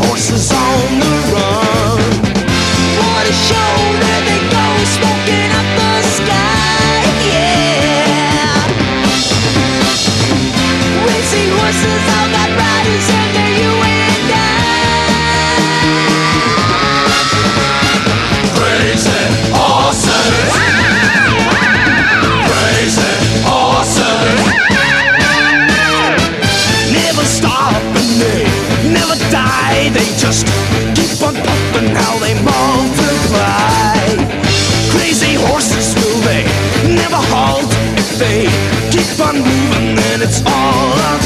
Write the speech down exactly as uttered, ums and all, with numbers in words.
horses on the run. What a show, there they go, smoking up the sky, yeah. Racing horses all got riders and they're you and I. Crazy horses, crazy horses. Never stop and they never die. They just keep on pumping how they multiply. Crazy horses, will they never halt? If they keep on moving, then it's all up